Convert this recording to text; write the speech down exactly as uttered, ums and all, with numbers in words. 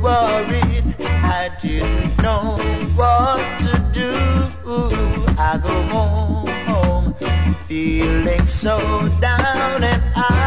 worried, I didn't know what to do. I go home, home feeling so down, and I